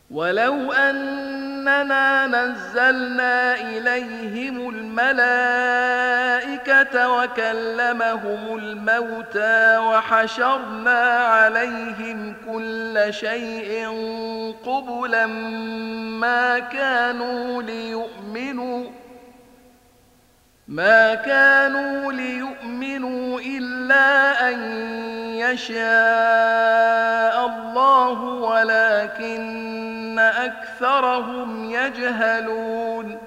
ولو أننا نزلنا إليهم الملائكة وكلمهم الموتى وحشرنا عليهم كل شيء قبلا ما كانوا ليؤمنوا إلا أن يشاء الله ولكن أكثرهم يجهلون